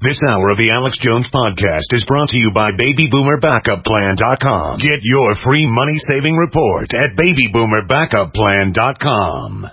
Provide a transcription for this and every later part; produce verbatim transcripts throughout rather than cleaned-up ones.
This hour of the Alex Jones Podcast is brought to you by baby boomer backup plan dot com. Get your free money-saving report at baby boomer backup plan dot com.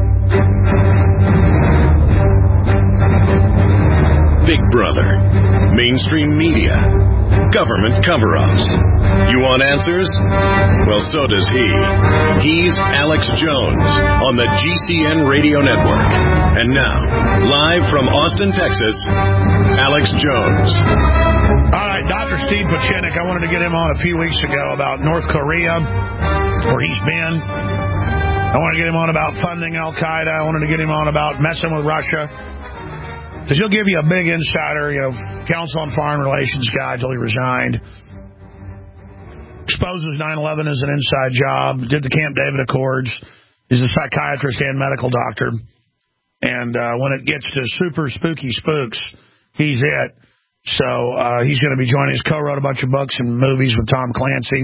Big Brother, mainstream media, government cover-ups. You want answers? Well, so does he. He's Alex Jones on the G C N Radio Network. And now, live from Austin, Texas, Alex Jones. All right, Doctor Steve Pieczenik, I wanted to get him on a few weeks ago about North Korea, where he's been. I wanted to get him on about funding Al-Qaeda. I wanted to get him on about messing with Russia. Because he'll give you a big insider, you know, Council on Foreign Relations guy till he resigned. Exposes nine eleven as an inside job. Did the Camp David Accords. He's a psychiatrist and medical doctor. And uh, when it gets to super spooky spooks, he's it. So uh, he's going to be joining us. Co-wrote a bunch of books and movies with Tom Clancy.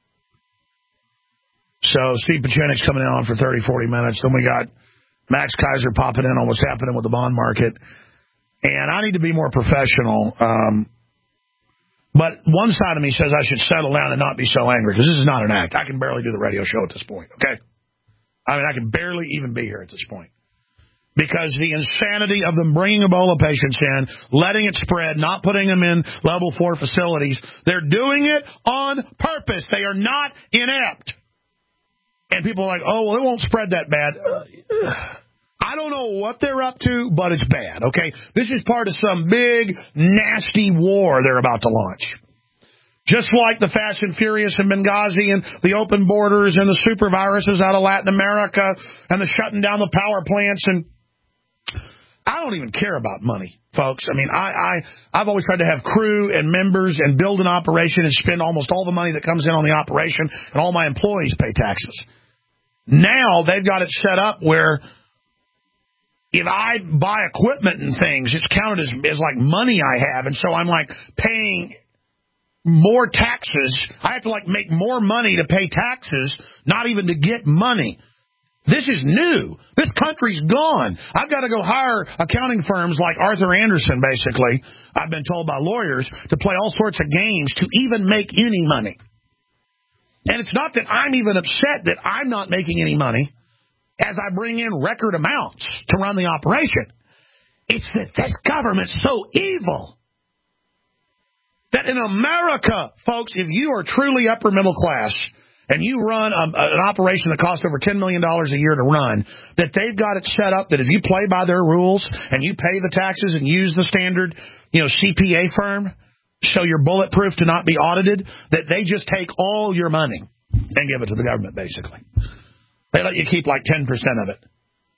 So Steve Pieczenik's coming on for thirty, forty minutes. Then we got Max Kaiser popping in on what's happening with the bond market. And I need to be more professional. Um, but one side of me says I should settle down and not be so angry, because this is not an act. I can barely do the radio show at this point, okay? I mean, I can barely even be here at this point. Because the insanity of them bringing Ebola patients in, letting it spread, not putting them in level four facilities, they're doing it on purpose. They are not inept. And people are like, oh, well, it won't spread that bad. Uh, I don't know what they're up to, but it's bad, okay? This is part of some big, nasty war they're about to launch. Just like the Fast and Furious in Benghazi and the open borders and the super viruses out of Latin America and the shutting down the power plants. And I don't even care about money, folks. I mean, I, I, I've always tried to have crew and members and build an operation and spend almost all the money that comes in on the operation, and all my employees pay taxes. Now they've got it set up where if I buy equipment and things, it's counted as, as like money I have. And so I'm like paying more taxes. I have to like make more money to pay taxes, not even to get money. This is new. This country's gone. I've got to go hire accounting firms like Arthur Anderson, basically, I've been told by lawyers, to play all sorts of games to even make any money. And it's not that I'm even upset that I'm not making any money as I bring in record amounts to run the operation. It's that this government's so evil that in America, folks, if you are truly upper middle class and you run a, an operation that costs over ten million dollars a year to run, that they've got it set up that if you play by their rules and you pay the taxes and use the standard, you know, C P A firm, so you're bulletproof to not be audited, that they just take all your money and give it to the government, basically. They let you keep like ten percent of it.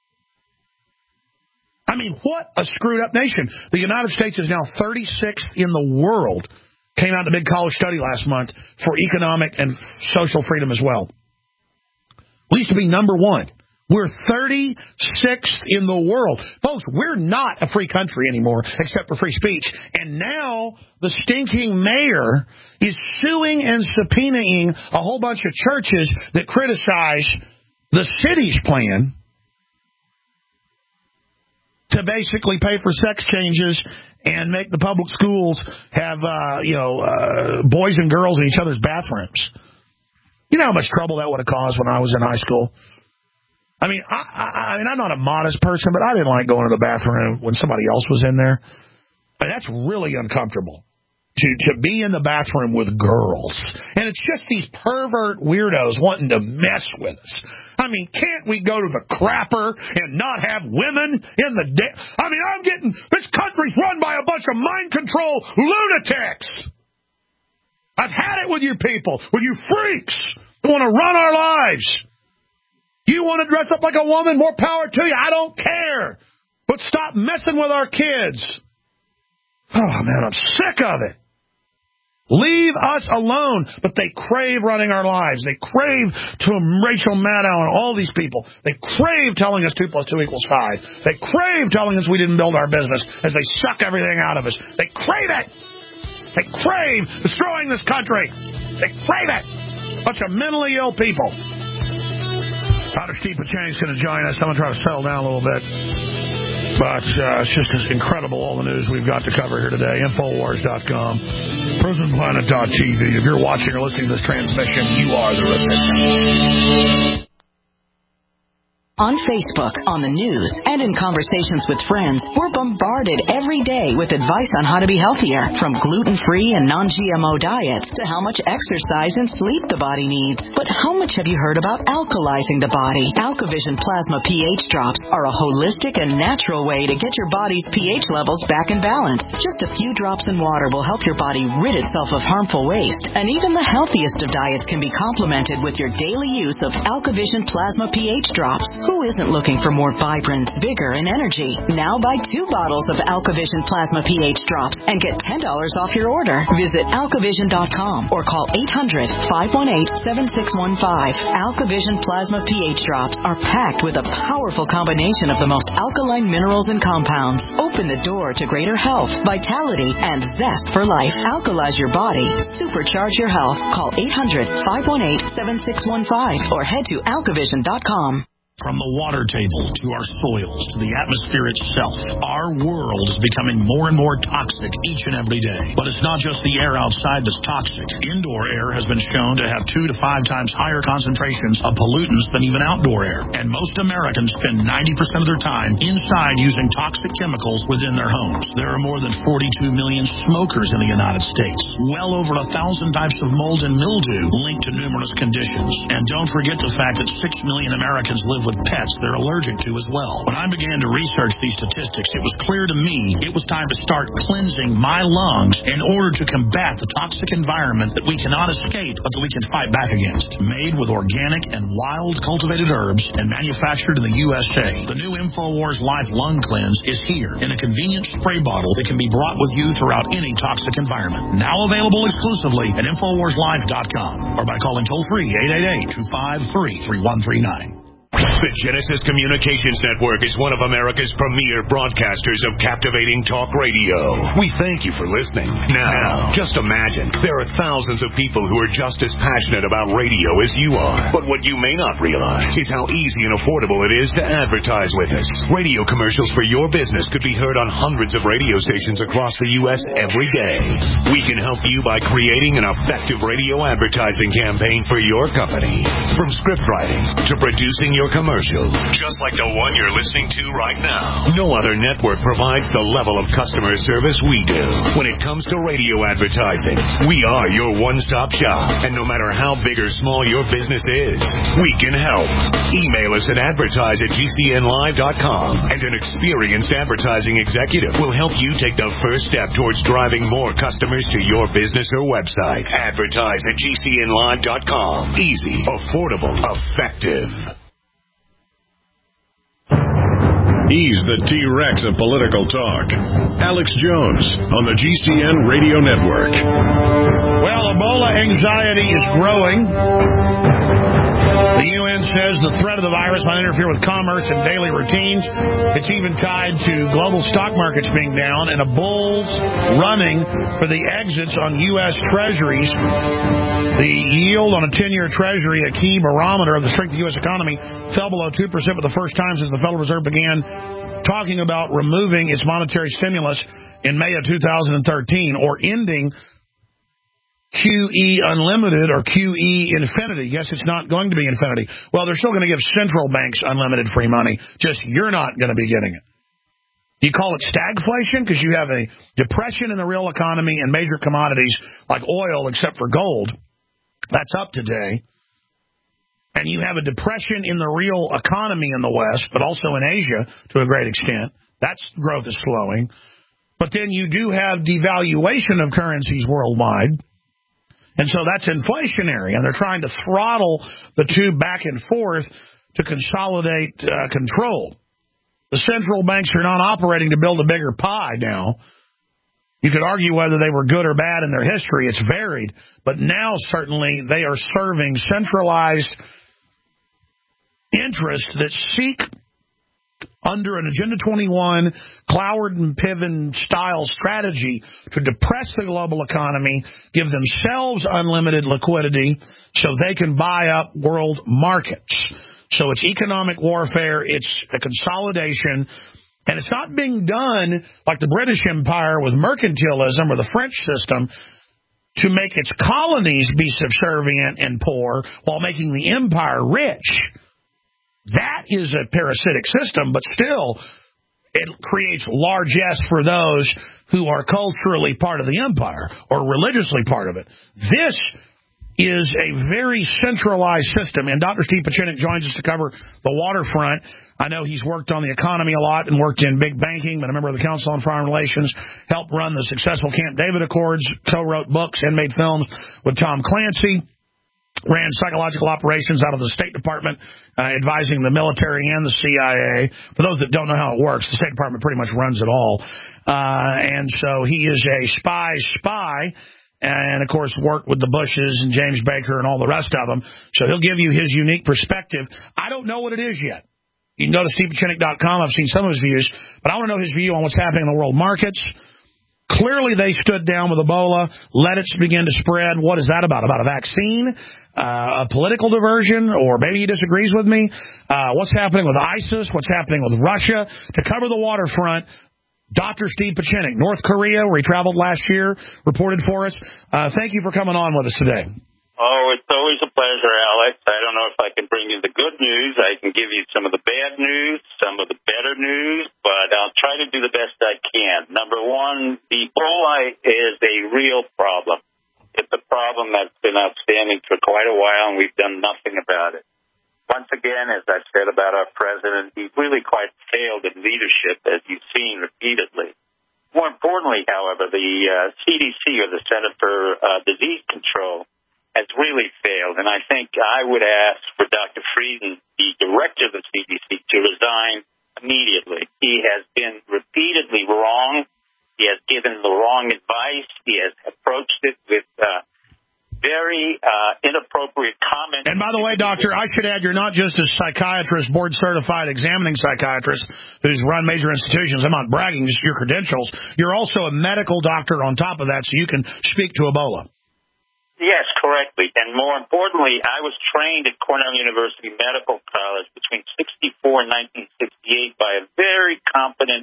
I mean, what a screwed up nation. The United States is now thirty-sixth in the world. Came out in a big college study last month for economic and social freedom as well. We used to be number one. We're thirty-sixth in the world. Folks, we're not a free country anymore, except for free speech. And now the stinking mayor is suing and subpoenaing a whole bunch of churches that criticize the city's plan to basically pay for sex changes and make the public schools have, uh, you know, uh, boys and girls in each other's bathrooms. You know how much trouble that would have caused when I was in high school? I mean, I, I, I mean, I'm not a modest person, but I didn't like going to the bathroom when somebody else was in there. And that's really uncomfortable. To, to be in the bathroom with girls. And it's just these pervert weirdos wanting to mess with us. I mean, can't we go to the crapper and not have women in the... De- I mean, I'm getting... This country's run by a bunch of mind control lunatics. I've had it with you people, with you freaks who want to run our lives. You want to dress up like a woman? More power to you. I don't care. But stop messing with our kids. Oh, man, I'm sick of it. Leave us alone. But they crave running our lives. They crave to Rachel Maddow and all these people. They crave telling us two plus two equals five. They crave telling us we didn't build our business as they suck everything out of us. They crave it. They crave destroying this country. They crave it. Bunch of mentally ill people. Doctor Steve Pieczenik is going to join us. I'm going to try to settle down a little bit. But uh, it's just incredible, all the news we've got to cover here today. Infowars dot com, prison planet dot t v. If you're watching or listening to this transmission, you are the recipient. On Facebook, on the news, and in conversations with friends, we're bombarded every day with advice on how to be healthier, from gluten-free and non G M O diets to how much exercise and sleep the body needs. But how much have you heard about alkalizing the body? AlkaVision Plasma pH Drops are a holistic and natural way to get your body's pH levels back in balance. Just a few drops in water will help your body rid itself of harmful waste, and even the healthiest of diets can be complemented with your daily use of AlkaVision Plasma pH Drops. Who isn't looking for more vibrance, vigor, and energy? Now buy two bottles of AlkaVision Plasma pH Drops and get ten dollars off your order. Visit alkavision dot com or call eight hundred, five one eight, seven six one five. AlkaVision Plasma pH Drops are packed with a powerful combination of the most alkaline minerals and compounds. Open the door to greater health, vitality, and zest for life. Alkalize your body. Supercharge your health. Call eight hundred, five one eight, seven six one five or head to alkavision dot com. From the water table to our soils to the atmosphere itself, our world is becoming more and more toxic each and every day. But it's not just the air outside that's toxic. Indoor air has been shown to have two to five times higher concentrations of pollutants than even outdoor air. And most Americans spend ninety percent of their time inside using toxic chemicals within their homes. There are more than forty-two million smokers in the United States. Well over a thousand types of mold and mildew linked to numerous conditions. And don't forget the fact that six million Americans live with pets they're allergic to as well. When I began to research these statistics, it was clear to me it was time to start cleansing my lungs in order to combat the toxic environment that we cannot escape, but that we can fight back against. Made with organic and wild cultivated herbs and manufactured in the U S A, the new InfoWars Life Lung Cleanse is here in a convenient spray bottle that can be brought with you throughout any toxic environment. Now available exclusively at infowars life dot com or by calling toll-free eight eight eight, two five three, three one three nine. The Genesis Communications Network is one of America's premier broadcasters of captivating talk radio. We thank you for listening. Now, just imagine, there are thousands of people who are just as passionate about radio as you are. But what you may not realize is how easy and affordable it is to advertise with us. Radio commercials for your business could be heard on hundreds of radio stations across the U S every day. We can help you by creating an effective radio advertising campaign for your company. From script writing to producing your commercial, just like the one you're listening to right now. No other network provides the level of customer service we do. When it comes to radio advertising, we are your one-stop shop. And no matter how big or small your business is, we can help. Email us at advertise at g c n live dot com, and an experienced advertising executive will help you take the first step towards driving more customers to your business or website. Advertise at g c n live dot com. Easy, affordable, effective. He's the T-Rex of political talk. Alex Jones on the G C N Radio Network. Well, Ebola anxiety is growing. The U N says the threat of the virus might interfere with commerce and daily routines. It's even tied to global stock markets being down and a bull's running for the exits on U S Treasuries. The yield on a ten-year Treasury, a key barometer of the strength of the U S economy, fell below two percent for the first time since the Federal Reserve began talking about removing its monetary stimulus in May of two thousand thirteen, or ending Q E Unlimited or Q E Infinity. Yes, it's not going to be infinity. Well, they're still going to give central banks unlimited free money, just you're not going to be getting it. You call it stagflation because you have a depression in the real economy and major commodities like oil, except for gold. That's up today. And you have a depression in the real economy in the West, but also in Asia to a great extent. That's growth is slowing. But then you do have devaluation of currencies worldwide. And so that's inflationary, and they're trying to throttle the two back and forth to consolidate uh, control. The central banks are not operating to build a bigger pie now. You could argue whether they were good or bad in their history. It's varied. But now, certainly, they are serving centralized interests that seek, under an Agenda twenty-one, Cloward and Piven style strategy, to depress the global economy, give themselves unlimited liquidity so they can buy up world markets. So it's economic warfare. It's a consolidation. And it's not being done like the British Empire with mercantilism or the French system to make its colonies be subservient and poor while making the empire rich. That is a parasitic system, but still it creates largesse for those who are culturally part of the empire or religiously part of it. This is a very centralized system, and Doctor Steve Pieczenik joins us to cover the waterfront. I know he's worked on the economy a lot and worked in big banking, been a member of the Council on Foreign Relations, helped run the successful Camp David Accords, co-wrote books and made films with Tom Clancy, ran psychological operations out of the State Department, uh, advising the military and the C I A. For those that don't know how it works, the State Department pretty much runs it all. Uh, and so he is a spy's spy. And, of course, worked with the Bushes and James Baker and all the rest of them. So he'll give you his unique perspective. I don't know what it is yet. You can go to steve pieczenik dot com. I've seen some of his views. But I want to know his view on what's happening in the world markets. Clearly, they stood down with Ebola, let it begin to spread. What is that about? About a vaccine? Uh, a political diversion? Or maybe he disagrees with me? Uh, what's happening with ISIS? What's happening with Russia? To cover the waterfront, Doctor Steve Pieczenik, North Korea, where he traveled last year, reported for us. Uh, thank you for coming on with us today. Oh, it's always a pleasure, Alex. I don't know if I can bring you the good news. I can give you some of the bad news, some of the better news, but I'll try to do the best I can. Number one, Ebola is a real problem. It's a problem that's been outstanding for quite a while, and we've done nothing about it. Once again, as I've said about our president, he's really quite failed in leadership, as you've seen repeatedly. More importantly, however, the uh, C D C, or the Center for uh, Disease Control, has really failed. And I think I would ask for Doctor Frieden, the director of the C D C, to resign immediately. He has been repeatedly wrong. He has given the wrong advice. He has approached it with Uh, very uh, inappropriate comments. And by the way, Doctor, I should add, you're not just a psychiatrist, board-certified examining psychiatrist who's run major institutions. I'm not bragging, just your credentials. You're also a medical doctor on top of that, so you can speak to Ebola. Yes, correctly. And more importantly, I was trained at Cornell University Medical College between sixty-four and nineteen sixty-eight by a very competent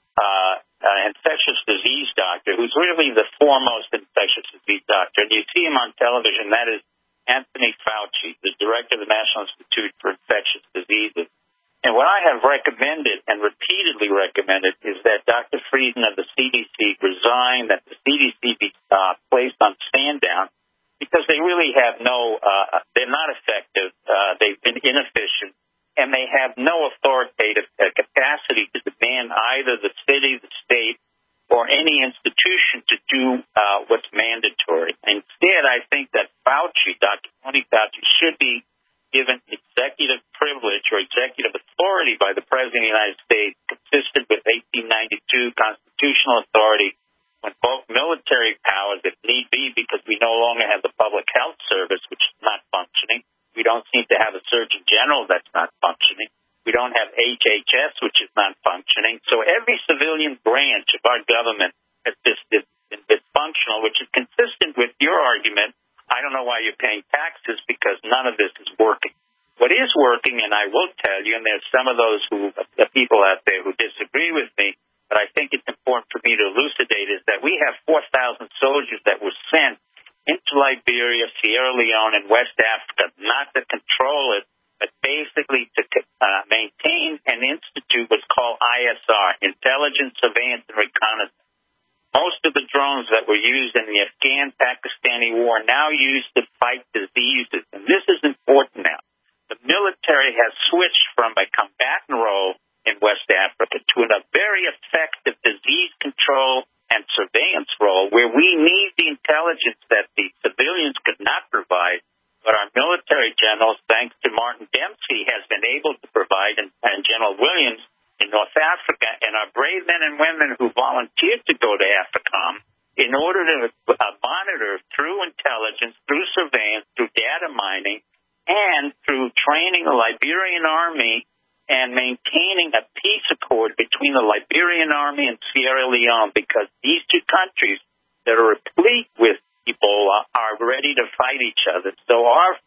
uh Uh, infectious disease doctor, who's really the foremost infectious disease doctor. And you see him on television. That is Anthony Fauci, the director of the National Institute for Infectious Diseases. And what I have recommended and repeatedly recommended is that Doctor Frieden of the C D C resign, that the C D C be uh, placed on stand down, because they really have no, uh, they're not effective. Uh, they've been inefficient. And they have no authoritative uh, capacity to demand either the city, the state, or any institution to do uh, what's mandatory. Instead, I think that Fauci, Doctor Tony Fauci, should be given executive privilege or executive authority by the President of the United States, consistent with eighteen ninety-two constitutional authority, when both military powers, if need be, because we no longer have the Public Health Service, which is not functioning. We don't seem to have a Surgeon General that's not functioning. We don't have H H S, which is not functioning. So every civilian branch of our government is dysfunctional, which is consistent with your argument. I don't know why you're paying taxes, because none of this is working. What is working, and I will tell you, and there's some of those who, the people out there who disagree with me, but I think it's important for me to elucidate, is that we have four thousand soldiers that were sent into Liberia, Sierra Leone, and West Africa, not to control it, but basically to uh, maintain and institute what's called I S R, Intelligence, Surveillance, and Reconnaissance. Most of the drones that were used in the Afghan-Pakistani war are now used to fight diseases, and this is important now. The military has switched from a combatant role in West Africa to a very effective disease control and surveillance role, where we need the intelligence that the civilians could not provide, but our military generals, thanks to Martin Dempsey, has been able to provide, and, and General Williams in North Africa, and our brave men and women who volunteered to go to AFRICOM in order to uh, monitor through intelligence, through surveillance, through data mining, and through training the Liberian army and maintaining a peace accord between the Liberian army and Sierra Leone, because these two countries that are replete with Ebola are ready to fight each other. So our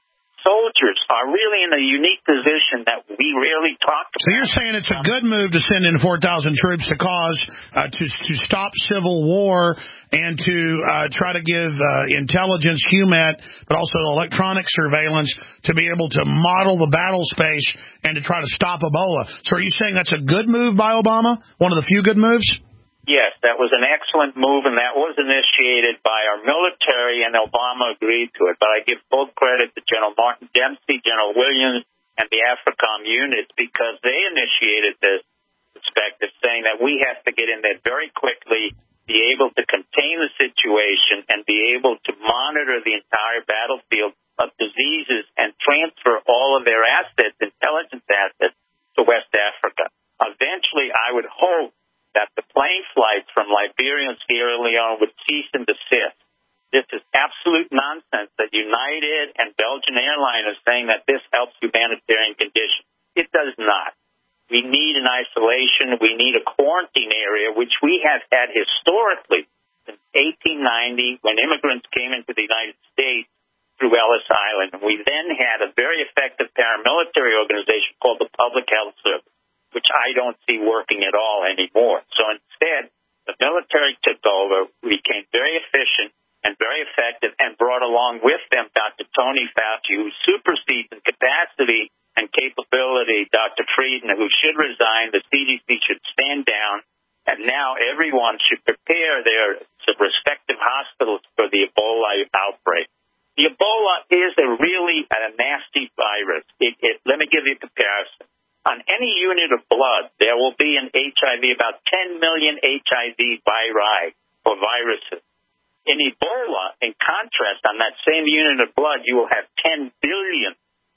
soldiers are really in a unique position that we rarely talk about. So you're saying it's a good move to send in four thousand troops to cause, uh, to, to stop civil war and to uh, try to give uh, intelligence, HUMAT, but also electronic surveillance to be able to model the battle space and to try to stop Ebola. So are you saying that's a good move by Obama? One of the few good moves? Yes, that was an excellent move, and that was initiated by our military, and Obama agreed to it. But I give full credit to General Martin Dempsey, General Williams, and the AFRICOM units because they initiated this perspective, saying that we have to get in there very quickly, be able to contain the situation, and be able to monitor the entire battlefield of diseases and transfer all of their assets, intelligence assets, to West Africa. Eventually, I would hope that the plane flights from Liberia and Sierra Leone would cease and desist. This is absolute nonsense that United and Belgian Airlines are saying that this helps humanitarian conditions. It does not. We need an isolation. We need a quarantine area, which we have had historically since eighteen ninety when immigrants came into the United States through Ellis Island. We then had a very effective paramilitary organization called the Public Health Service, which I don't see working at all anymore. So instead, the military took over, became very efficient and very effective, and brought along with them Doctor Tony Fauci, who supersedes in capacity and capability Doctor Frieden, who should resign. The C D C should stand down, and now everyone should prepare their respective hospitals for the Ebola outbreak. The Ebola is a really a nasty virus. It, it, let me give you a comparison. On any unit of blood, there will be an H I V, about ten million H I V viri or viruses. In Ebola, in contrast, on that same unit of blood, you will have ten billion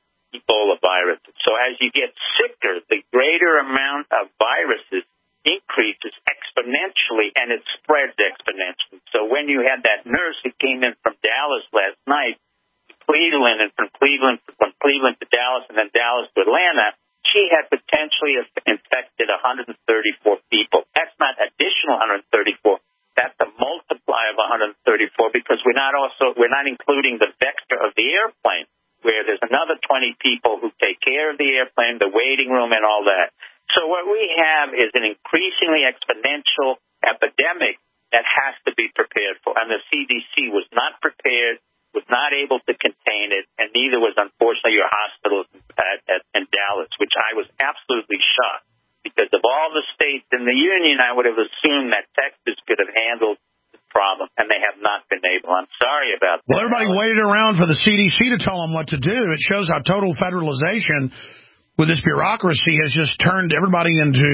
Ebola viruses. So as you get sicker, the greater amount of viruses increases exponentially, and it spreads exponentially. So when you had that nurse who came in from Dallas last night to Cleveland, and from Cleveland, from Cleveland to Dallas, and then Dallas to Atlanta, she had potentially infected one hundred thirty-four people. That's not additional one hundred thirty-four. That's a multiply of one hundred thirty-four because we're not also we're not including the vector of the airplane, where there's another twenty people who take care of the airplane, the waiting room, and all that. So what we have is an increasingly exponential epidemic that has to be prepared for, and the C D C was not prepared, was not able to contain it, and neither was, unfortunately, your hospitals at, at, in Dallas, which I was absolutely shocked. Because of all the states in the union, I would have assumed that Texas could have handled the problem, and they have not been able. I'm sorry about that. Well, everybody waited around for the C D C to tell them what to do. It shows how total federalization with this bureaucracy has just turned everybody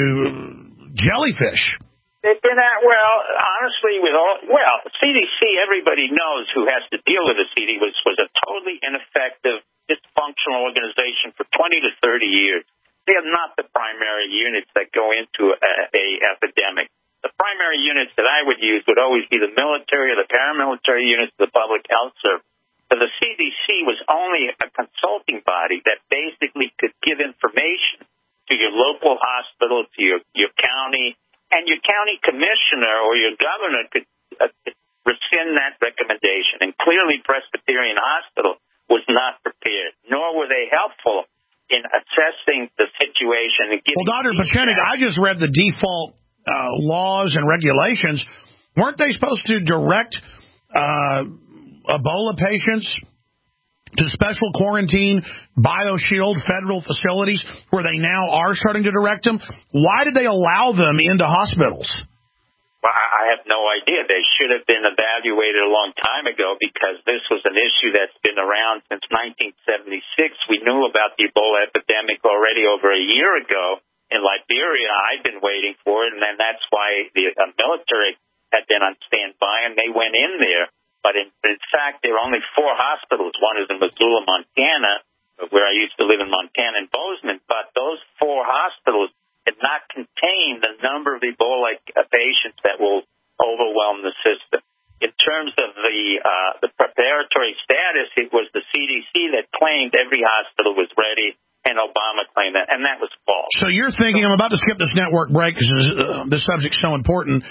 into jellyfish. They've been at, well, honestly, with all, well, C D C, everybody knows who has to deal with the C D C, was, was a totally ineffective, dysfunctional organization for twenty to thirty years. They are not the primary units that go into a, a epidemic. The primary units that I would use would always be the military or the paramilitary units of the public health service. So the C D C was only a consulting body that basically could give information to your local hospital, to your, your county, and your county commissioner or your governor could uh, rescind that recommendation. And clearly Presbyterian Hospital was not prepared, nor were they helpful in assessing the situation. And well, Doctor Pieczenik, I just read the default uh, laws and regulations. Weren't they supposed to direct uh, Ebola patients to special quarantine, BioShield, federal facilities, where they now are starting to direct them? Why did they allow them into hospitals? Well, I have no idea. They should have been evaluated a long time ago because this was an issue that's been around since nineteen seventy-six. We knew about the Ebola epidemic already over a year ago in Liberia. I'd been waiting for it, and then that's why the uh, military had been on standby, and they went in there. But in, in fact, there are only four hospitals. One is in Missoula, Montana, where I used to live in Montana and Bozeman. But those four hospitals did not contain the number of Ebola patients that will overwhelm the system. In terms of the uh, the preparatory status, it was the C D C that claimed every hospital was ready, and Obama claimed that, and that was false. So you're thinking, I'm about to skip this network break because uh, this subject's so important.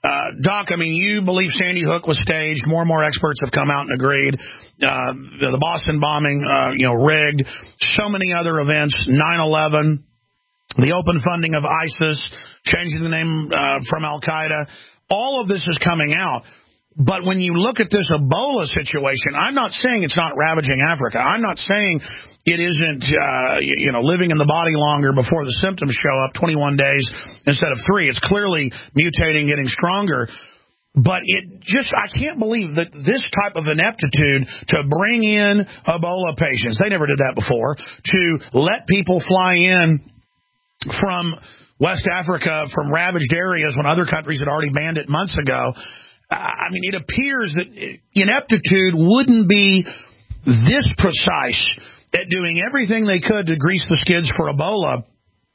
Uh, Doc, I mean, you believe Sandy Hook was staged. More and more experts have come out and agreed. Uh, the Boston bombing, uh, you know, rigged. So many other events, nine eleven, the open funding of ISIS, changing the name uh, from Al-Qaeda. All of this is coming out. But when you look at this Ebola situation, I'm not saying it's not ravaging Africa. I'm not saying it isn't, uh, you know, living in the body longer before the symptoms show up, twenty-one days instead of three. It's clearly mutating, getting stronger. But it just, I can't believe that this type of ineptitude to bring in Ebola patients, they never did that before, to let people fly in from West Africa, from ravaged areas when other countries had already banned it months ago. I mean, it appears that ineptitude wouldn't be this precise at doing everything they could to grease the skids for Ebola.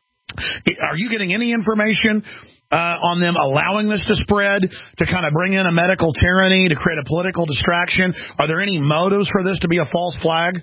Are you getting any information uh, on them allowing this to spread, to kind of bring in a medical tyranny, to create a political distraction? Are there any motives for this to be a false flag?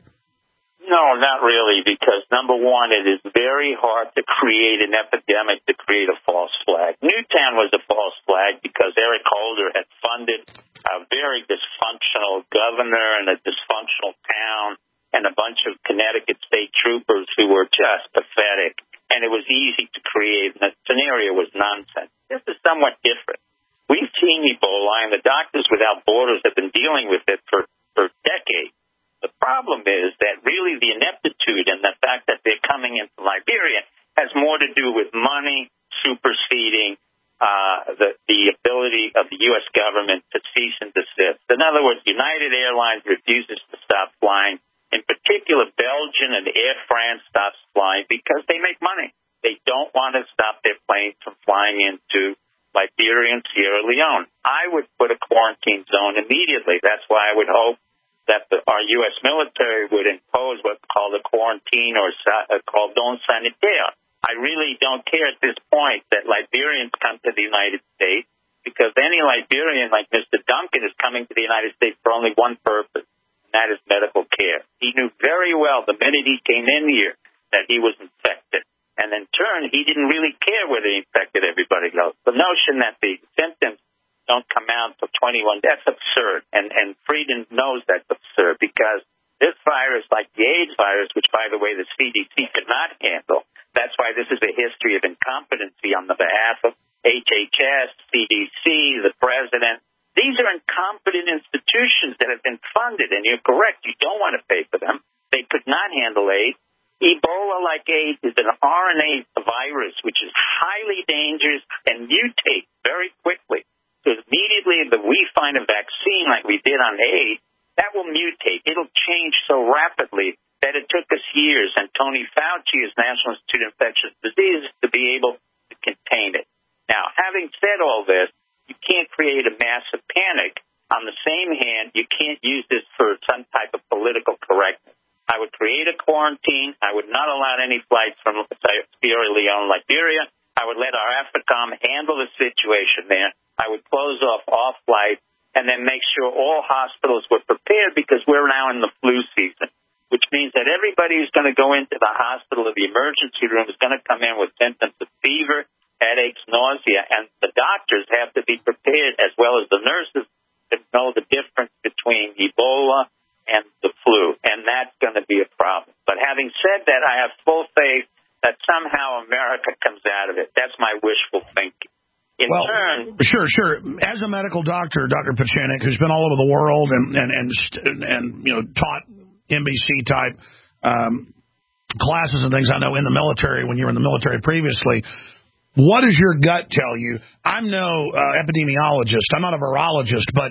No, not really, because, number one, it is very hard to create an epidemic to create a false flag. Newtown was a false flag because Eric Holder had funded a very dysfunctional governor and a dysfunctional town and a bunch of Connecticut state troopers who were just pathetic, and it was easy to create, and the scenario was nonsense. This is somewhat different. We've seen Ebola, and the Doctors Without Borders have been dealing with it for, for decades. The problem is that really the ineptitude and the fact that they're coming into Liberia has more to do with money superseding uh, the, the ability of the U S government to cease and desist. In other words, United Airlines refuses to stop flying. In particular, Belgian and Air France stops flying because they make money. They don't want to stop their planes from flying into Liberia and Sierra Leone. I would put a quarantine zone immediately. That's why I would hope that the, our U S military would impose what's called a quarantine or uh, cordon sanitaire. I really don't care at this point that Liberians come to the United States, because any Liberian like Mister Duncan is coming to the United States for only one purpose, and that is medical care. He knew very well the minute he came in here that he was infected. And in turn, he didn't really care whether he infected everybody else. The notion that the symptoms don't come out for twenty-one, that's absurd. And, and Frieden knows that's absurd, because this virus, like the AIDS virus, which, by the way, the C D C could not handle, that's why this is a history of incompetency on the behalf of H H S, C D C, the president. These are incompetent institutions that have been funded, and you're correct, you don't want to pay for them. They could not handle AIDS. Ebola, like AIDS, is an R N A virus, which is highly dangerous and mutates very quickly. So immediately that we find a vaccine like we did on AIDS, that will mutate. It'll change so rapidly that it took us years, and Tony Fauci, as National Institute of Infectious Diseases, to be able to contain it. Now, having said all this, you can't create a massive panic. On the same hand, you can't use this for some type of political correctness. I would create a quarantine. I would not allow any flights from Sierra Leone, Liberia. I would let our AFRICOM handle the situation there. I would close off all flights and then make sure all hospitals were prepared, because we're now in the flu season, which means that everybody who's going to go into the hospital or the emergency room is going to come in with symptoms of fever, headaches, nausea, and the doctors have to be prepared, as well as the nurses, to know the difference between Ebola and the flu, and that's going to be a problem. But having said that, I have full faith that somehow America comes out of it. That's my wishful thinking. In well, turn, sure, sure. As a medical doctor, Doctor Pieczenik, who's been all over the world and and and, and you know taught N B C type um, classes and things, I know in the military when you were in the military previously. What does your gut tell you? I'm no uh, epidemiologist. I'm not a virologist, but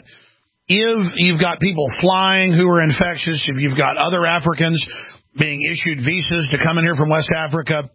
if you've got people flying who are infectious, if you've got other Africans being issued visas to come in here from West Africa,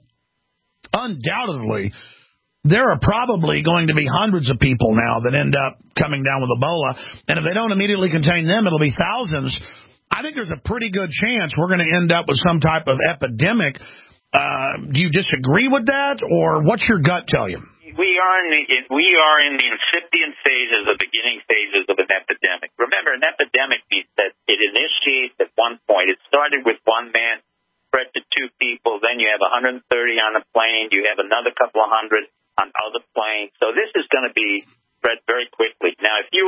undoubtedly, there are probably going to be hundreds of people now that end up coming down with Ebola. And if they don't immediately contain them, it'll be thousands. I think there's a pretty good chance we're going to end up with some type of epidemic. Uh, do you disagree with that, or what's your gut tell you? We are in the we are in the incipient phases, the beginning phases of an epidemic. Remember, an epidemic means that it initiates at one point. It started with one man, spread to two people, then you have one hundred thirty on a plane, you have another couple of hundred on other planes. So this is going to be spread very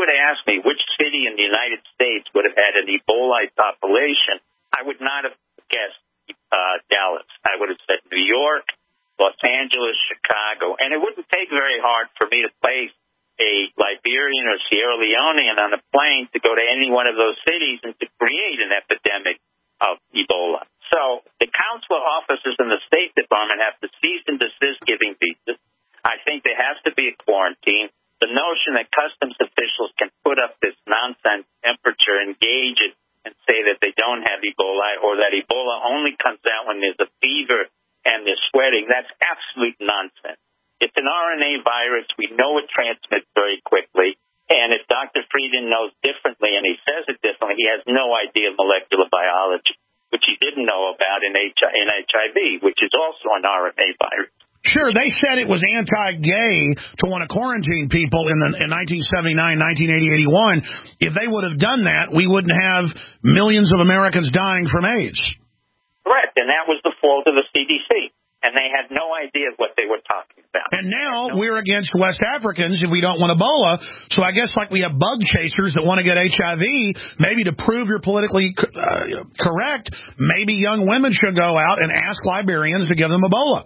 would have asked me which city in the United States would have had an Ebola population, I would not have guessed uh, Dallas. I would have said New York, Los Angeles, Chicago. And it wouldn't take very hard for me to place a Liberian or Sierra Leonean on a plane to go to any one of those cities and to create an epidemic of Ebola. So the consular officers in the State Department have to cease and desist giving visas. I think there has to be a quarantine. The notion that customs officials can put up this nonsense temperature, engage it, and say that they don't have Ebola or that Ebola only comes out when there's a fever and they're sweating, that's absolute nonsense. It's an R N A virus. We know it transmits very quickly. And if Doctor Frieden knows differently and he says it differently, he has no idea of molecular biology, which he didn't know about in H I V, which is also an R N A virus. Sure, they said it was anti-gay to want to quarantine people in, the, in nineteen seventy-nine, nineteen eighty, eighty-one. If they would have done that, we wouldn't have millions of Americans dying from AIDS. Correct, and that was the fault of the C D C. And they had no idea what they were talking about. And now no we're against West Africans if we don't want Ebola. So I guess like we have bug chasers that want to get H I V, maybe to prove you're politically uh, correct, maybe young women should go out and ask Liberians to give them Ebola.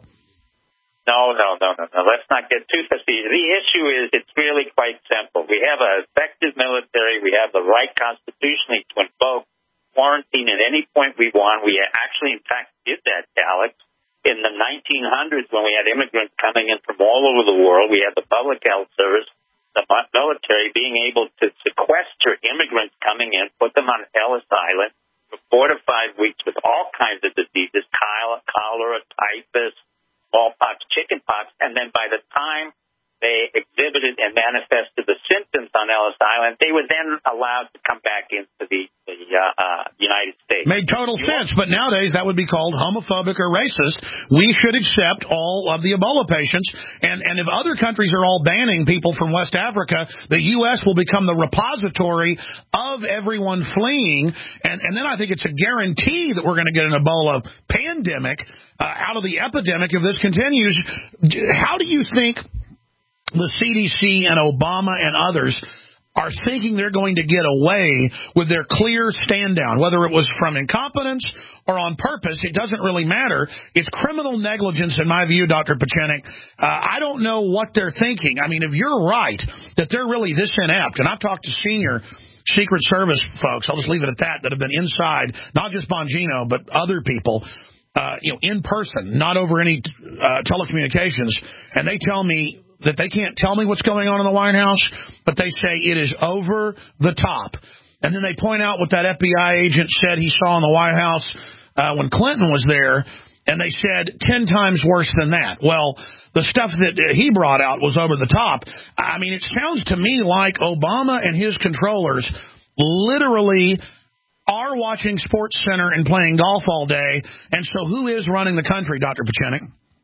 No, no, no, no, no. Let's not get too facetious. The issue is it's really quite simple. We have an effective military. We have the right constitutionally to invoke quarantine at any point we want. We actually, in fact, did that, Alex. In the nineteen hundreds, when we had immigrants coming in from all over the world, we had the public health service, the military being able to sequester immigrants coming in, put them on Ellis Island for four to five weeks with all kinds of diseases, cholera, typhus, smallpox, chickenpox, and then by the time they exhibited and manifested the symptoms on Ellis Island, they were then allowed to come back into the, the uh, uh, United States. Made total sense, but nowadays that would be called homophobic or racist. We should accept all of the Ebola patients, and, and if other countries are all banning people from West Africa, the U S will become the repository of everyone fleeing, and, and then I think it's a guarantee that we're going to get an Ebola pandemic uh, out of the epidemic if this continues. How do you think the C D C and Obama and others are thinking they're going to get away with their clear stand down, whether it was from incompetence or on purpose? It doesn't really matter. It's criminal negligence, in my view, Doctor Pachenik. Uh, I don't know what they're thinking. I mean, if you're right that they're really this inept, and I've talked to senior Secret Service folks, I'll just leave it at that, that have been inside, not just Bongino, but other people, uh, you know, in person, not over any uh, telecommunications, and they tell me that they can't tell me what's going on in the White House, but they say it is over the top. And then they point out what that F B I agent said he saw in the White House uh, when Clinton was there, and they said ten times worse than that. Well, the stuff that he brought out was over the top. I mean, it sounds to me like Obama and his controllers literally are watching Sports Center and playing golf all day. And so who is running the country, Doctor Pachenik?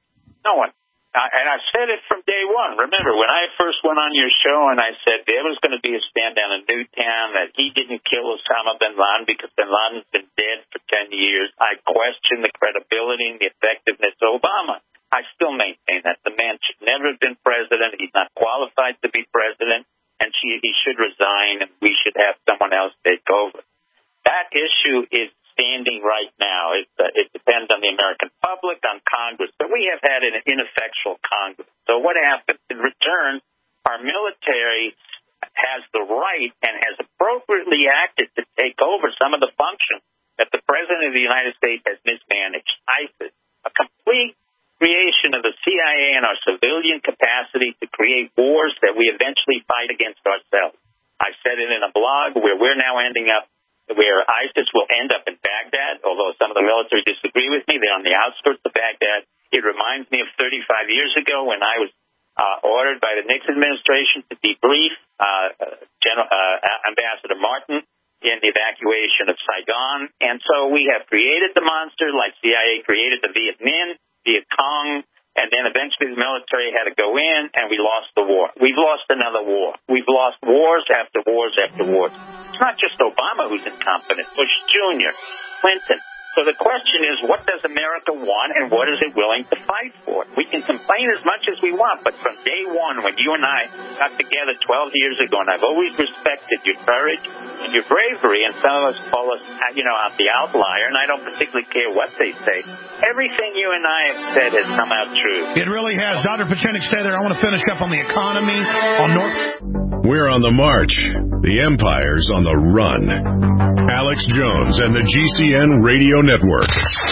No one. Uh, and I said it from day one. Remember, when I first went on your show and I said there was going to be a stand down in Newtown, that he didn't kill Osama bin Laden because bin Laden's been dead for ten years, I questioned the credibility and the effectiveness of Obama. I still maintain that. The man should never have been president. He's not qualified to be president, and she, he should resign, and we should have someone else take over. That issue is standing right now. It, uh, it depends on the American public, on Congress, but we have had an ineffectual Congress. So what happens? In return, our military has the right and has appropriately acted to take over some of the functions that the President of the United States has mismanaged. ISIS, a complete creation of the C I A in our civilian capacity to create wars that we eventually fight against ourselves. I said it in a blog where we're now ending up where ISIS will end up in Baghdad, although some of the military disagree with me. They're on the outskirts of Baghdad. It reminds me of thirty-five years ago when I was uh, ordered by the Nixon administration to debrief uh, General, uh, Ambassador Martin in the evacuation of Saigon. And so we have created the monster like C I A created the Viet Minh, Viet Cong, and then eventually the military had to go in, and we lost the war. We've lost another war. We've lost wars after wars after wars. It's not just Obama who's incompetent. Bush Junior, Clinton, So the question is, what does America want and what is it willing to fight for? We can complain as much as we want, but from day one, when you and I got together twelve years ago, and I've always respected your courage and your bravery, and some of us call us, you know, out the outlier, and I don't particularly care what they say. Everything you and I have said has come out true. It really has. Doctor Pachenik, stay there. I want to finish up on the economy, on North... We're on the march. The empire's on the run. Alex Jones and the G C N Radio Network.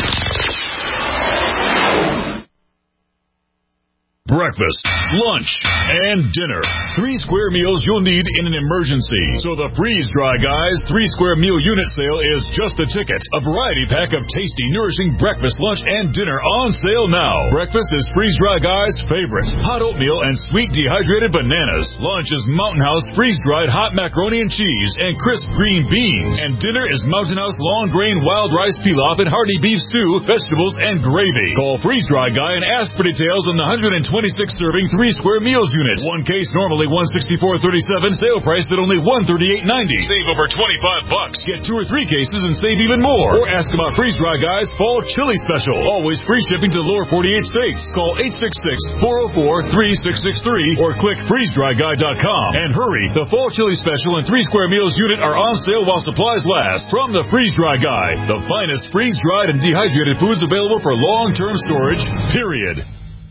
Breakfast, lunch, and dinner. Three square meals you'll need in an emergency. So the Freeze Dry Guys three square meal unit sale is just a ticket. A variety pack of tasty, nourishing breakfast, lunch, and dinner on sale now. Breakfast is Freeze Dry Guys' favorite. Hot oatmeal and sweet dehydrated bananas. Lunch is Mountain House freeze-dried hot macaroni and cheese and crisp green beans. And dinner is Mountain House long grain wild rice pilaf and hearty beef stew, vegetables, and gravy. Call Freeze Dry Guy and ask for details on the one hundred twenty-six serving three square meals unit. One case normally one hundred sixty-four dollars and thirty-seven cents, sale price at only one hundred thirty-eight dollars and ninety cents. Save over twenty-five bucks. Get two or three cases and save even more. Or ask about Freeze Dry Guys Fall Chili Special. Always free shipping to the lower forty-eight states. Call eight six six, four oh four, three six six three or click freeze dry guy dot com. And hurry, the Fall Chili Special and three square meals unit are on sale while supplies last. From the Freeze Dry Guy, the finest freeze-dried and dehydrated foods available for long-term storage, period.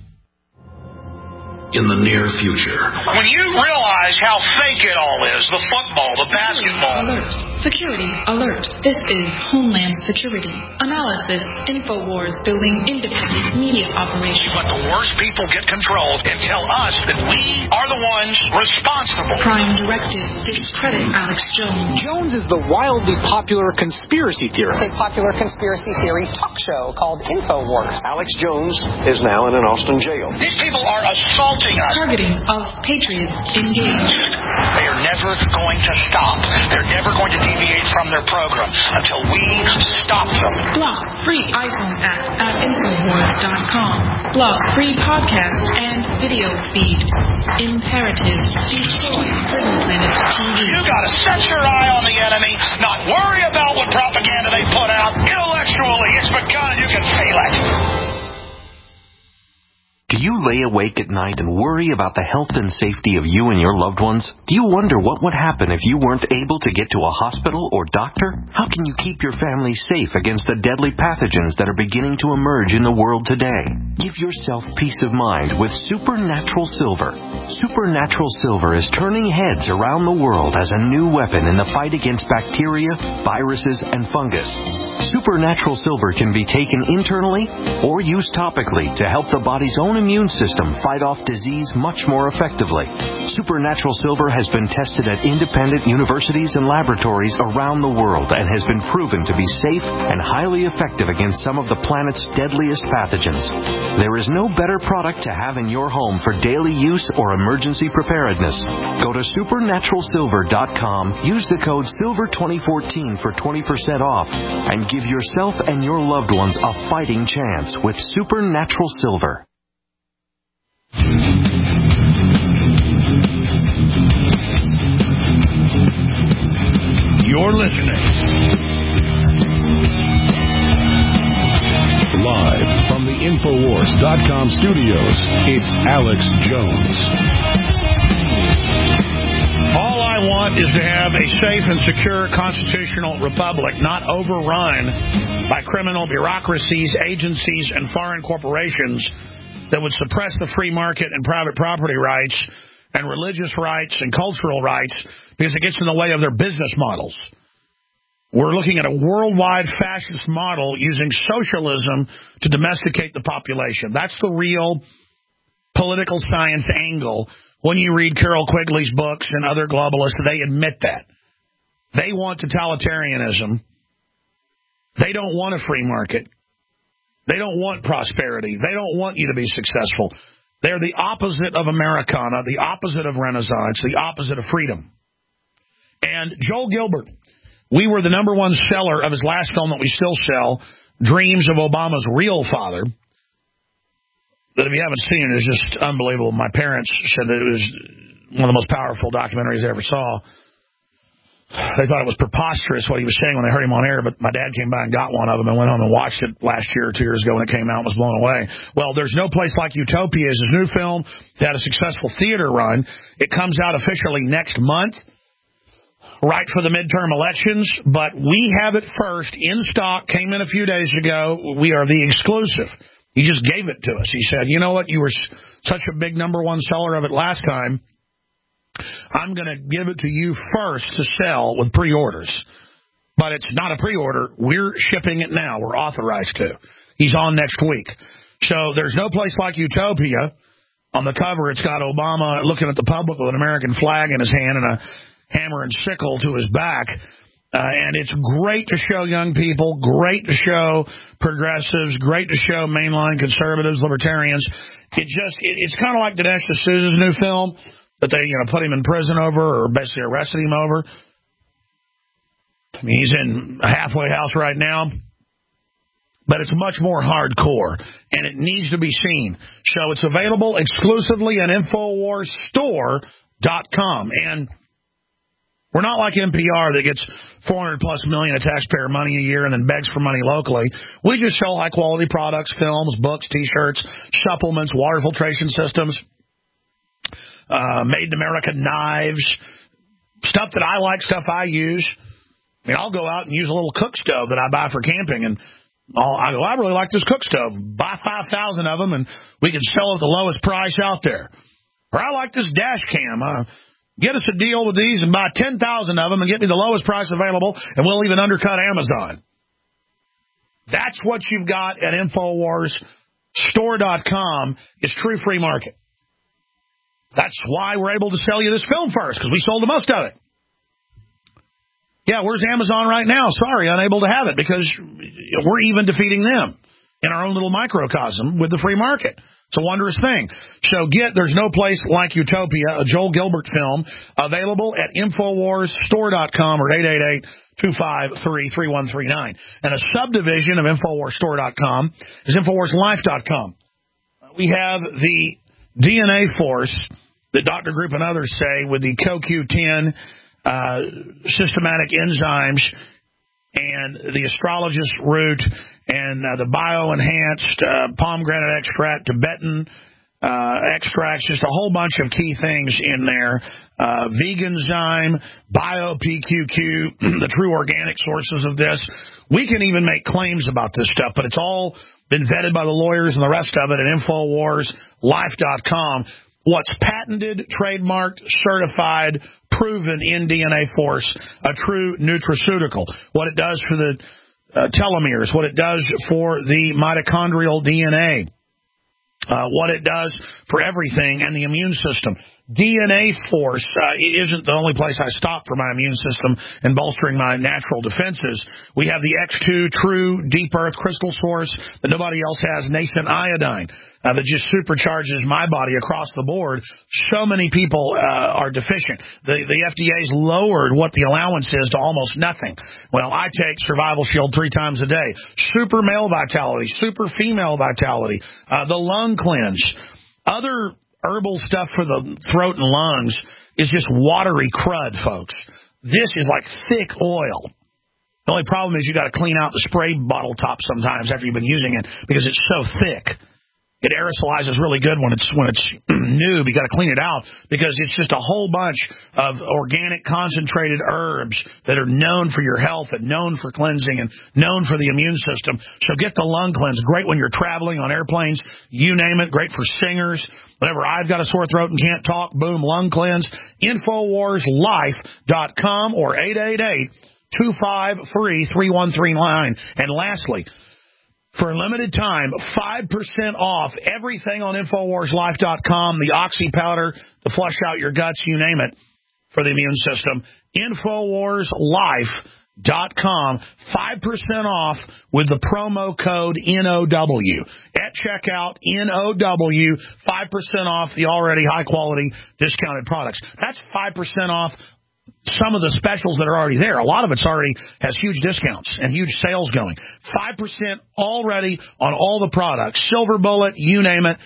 In the near future. When you realize how fake it all is, the football, the basketball. Alert. Security alert. This is Homeland Security. Analysis. InfoWars building independent media operation. But the worst people get control and tell us that we are the ones responsible. Prime Directive gives credit Alex Jones. Jones is the wildly popular conspiracy theorist. It's a popular conspiracy theory talk show called InfoWars. Alex Jones is now in an Austin jail. These people are assaulting us. Targeting of patriots engaged. They are never going to stop. They're never going to deviate from their program until we stop them. Block free iPhone app at Infowars dot com. Block free podcast and video feed. Imperative destroy Planet T V. You gotta set your eye on the enemy, not worry about what propaganda they put out. Intellectually, it's begun. You can feel it. Do you lay awake at night and worry about the health and safety of you and your loved ones? Do you wonder what would happen if you weren't able to get to a hospital or doctor? How can you keep your family safe against the deadly pathogens that are beginning to emerge in the world today? Give yourself peace of mind with Supernatural Silver. Supernatural Silver is turning heads around the world as a new weapon in the fight against bacteria, viruses, and fungus. Supernatural Silver can be taken internally or used topically to help the body's own immune system fight off disease much more effectively. Supernatural Silver has been tested at independent universities and laboratories around the world and has been proven to be safe and highly effective against some of the planet's deadliest pathogens. There is no better product to have in your home for daily use or emergency preparedness. Go to supernatural silver dot com, use the code silver twenty fourteen for twenty percent off, and give yourself and your loved ones a fighting chance with Supernatural Silver. You're listening live from the Infowars dot com studios. It's Alex Jones. All I want is to have a safe and secure constitutional republic, not overrun by criminal bureaucracies, agencies, and foreign corporations that would suppress the free market and private property rights and religious rights and cultural rights because it gets in the way of their business models. We're looking at a worldwide fascist model using socialism to domesticate the population. That's the real political science angle. When you read Carol Quigley's books and other globalists, they admit that. They want totalitarianism. They don't want a free market. They don't want prosperity. They don't want you to be successful. They're the opposite of Americana, the opposite of Renaissance, the opposite of freedom. And Joel Gilbert, we were the number one seller of his last film that we still sell, Dreams of Obama's Real Father. That if you haven't seen it, is just unbelievable. My parents said that it was one of the most powerful documentaries I ever saw. They thought it was preposterous what he was saying when they heard him on air, but my dad came by and got one of them and went home and watched it last year or two years ago when it came out and was blown away. Well, There's No Place Like Utopia is his new film. It had a successful theater run. It comes out officially next month, right for the midterm elections, but we have it first in stock, came in a few days ago. We are the exclusive. He just gave it to us. He said, you know what, you were such a big number one seller of it last time. I'm going to give it to you first to sell with pre-orders. But it's not a pre-order. We're shipping it now. We're authorized to. He's on next week. So There's No Place Like Utopia. On the cover, it's got Obama looking at the public with an American flag in his hand and a hammer and sickle to his back. Uh, and it's great to show young people, great to show progressives, great to show mainline conservatives, libertarians. It just, it, it's kind of like Dinesh D'Souza's new film that they, you know, put him in prison over or basically arrested him over. I mean, he's in a halfway house right now. But it's much more hardcore, and it needs to be seen. So it's available exclusively at Infowars Store dot com. And we're not like N P R that gets four hundred plus million of taxpayer money a year and then begs for money locally. We just sell high-quality products, films, books, T-shirts, supplements, water filtration systems, Uh, made in America knives, stuff that I like, stuff I use. I mean, I'll go out and use a little cook stove that I buy for camping, and I'll, I go, I really like this cook stove. Buy five thousand of them, and we can sell it at the lowest price out there. Or I like this dash cam. Uh, get us a deal with these and buy ten thousand of them and get me the lowest price available, and we'll even undercut Amazon. That's what you've got at Infowars Store dot com is true free market. That's why we're able to sell you this film first, because we sold the most of it. Yeah, where's Amazon right now? Sorry, unable to have it, because we're even defeating them in our own little microcosm with the free market. It's a wondrous thing. So get There's No Place Like Utopia, a Joel Gilbert film, available at Infowars Store dot com or eight eight eight, two five three, three one three nine. And a subdivision of Infowars Store dot com is Infowars Life dot com. We have the D N A force that Doctor Group and others say with the C O Q ten uh, systematic enzymes and the astrologist root and uh, the bioenhanced uh, pomegranate extract, Tibetan uh, extracts, just a whole bunch of key things in there. Uh, Veganzyme, Bio-P Q Q, the true organic sources of this. We can even make claims about this stuff, but it's all been vetted by the lawyers and the rest of it at Infowars Life dot com. What's patented, trademarked, certified, proven in D N A Force, a true nutraceutical. What it does for the uh, telomeres, what it does for the mitochondrial D N A, uh, what it does for everything and the immune system. D N A Force uh, isn't the only place I stop for my immune system and bolstering my natural defenses. We have the X two True Deep Earth Crystal Source that nobody else has, nascent iodine, uh, that just supercharges my body across the board. So many people uh, are deficient. The, the F D A's lowered what the allowance is to almost nothing. Well, I take Survival Shield three times a day. Super male vitality, super female vitality, uh, the lung cleanse, other herbal stuff for the throat and lungs is just watery crud, folks. This is like thick oil. The only problem is you got to clean out the spray bottle top sometimes after you've been using it because it's so thick. It aerosolizes really good when it's when it's new. You got to clean it out because it's just a whole bunch of organic concentrated herbs that are known for your health and known for cleansing and known for the immune system. So get the lung cleanse. Great when you're traveling on airplanes. You name it. Great for singers. Whenever I've got a sore throat and can't talk, boom, lung cleanse. Infowars Life dot com or eight eight eight, two five three, three one three nine. And lastly, for a limited time, five percent off everything on Infowars Life dot com, the Oxy powder to flush out your guts, you name it, for the immune system. Infowars Life dot com, five percent off with the promo code N O W. At checkout, N O W, five percent off the already high-quality discounted products. That's five percent off some of the specials that are already there. A lot of it's already has huge discounts and huge sales going. five percent already on all the products. Silver Bullet, you name it.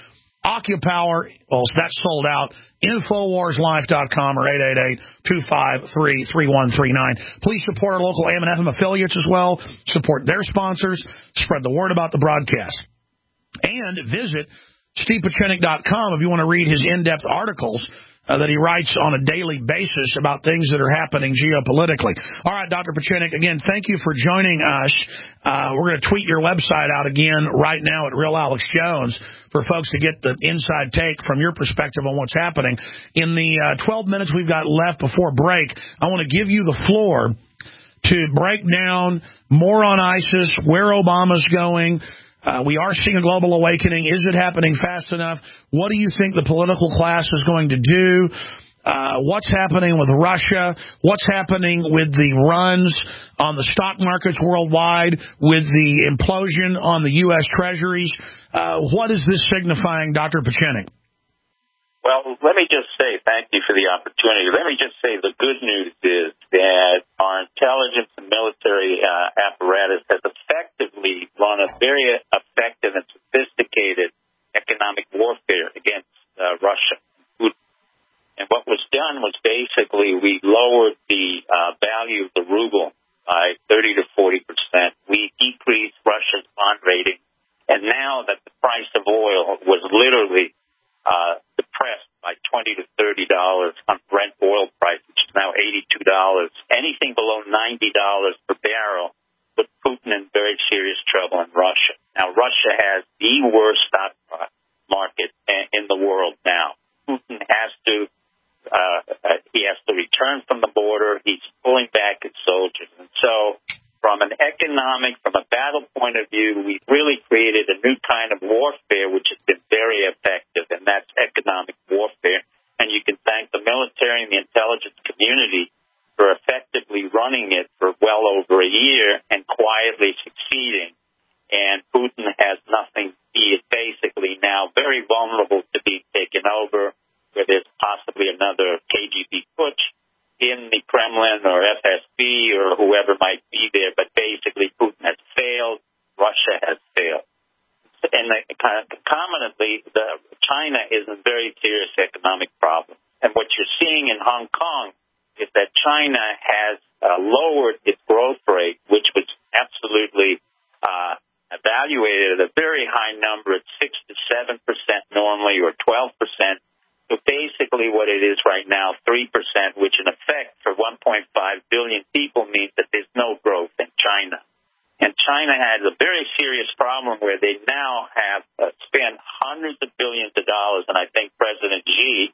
OccuPower, well, that's sold out. Infowars Life dot com or eight eight eight, two five three, three one three nine. Please support our local A M and F M affiliates as well. Support their sponsors. Spread the word about the broadcast. And visit Steve Pieczenik dot com if you want to read his in-depth articles Uh, that he writes on a daily basis about things that are happening geopolitically. All right, Doctor Pieczenik, again, thank you for joining us. Uh, we're going to tweet your website out again right now at Real Alex Jones for folks to get the inside take from your perspective on what's happening. In the uh, twelve minutes we've got left before break, I want to give you the floor to break down more on ISIS, where Obama's going. Uh, we are seeing a global awakening. Is it happening fast enough? What do you think the political class is going to do? Uh, what's happening with Russia? What's happening with the runs on the stock markets worldwide, with the implosion on the U S Treasuries? Uh, what is this signifying, Doctor Pieczenik? Well, let me just say thank you for the opportunity. Let me just say the good news is that our intelligence and military uh, apparatus has effectively run a very effective and sophisticated economic warfare against uh, Russia. And what was done was basically we lowered the uh, value of the ruble by thirty to forty percent. We decreased Russia's bond rating. And now that the price of oil was literally uh, depressed by twenty to thirty dollars on Brent oil price, which is now eighty-two dollars, anything below ninety dollars per barrel put Putin in very serious trouble in Russia. Now, Russia has the worst stock market in the world now. Putin has to Uh, uh, he has to return from the border. He's pulling back his soldiers. And so from an economic, from a battle point of view, we've really created a new kind of warfare, which has been very effective, and that's economic warfare. And you can thank the military and the intelligence community for effectively running it for well over a year and quietly succeeding. And Putin has nothing. He is basically now very vulnerable to being taken over, where there's possibly another K G B putsch in the Kremlin or F S B or whoever might be there. But basically, Putin has failed. Russia has failed. And the, concomitantly, the, China is in very serious economic problem. And what you're seeing in Hong Kong is that China has uh, lowered its growth rate, which was absolutely uh, evaluated at a very high number at six to seven percent normally, or twelve percent. So basically what it is right now, three percent, which in effect for one point five billion people means that there's no growth in China. And China has a very serious problem where they now have uh, spent hundreds of billions of dollars, and I think President Xi,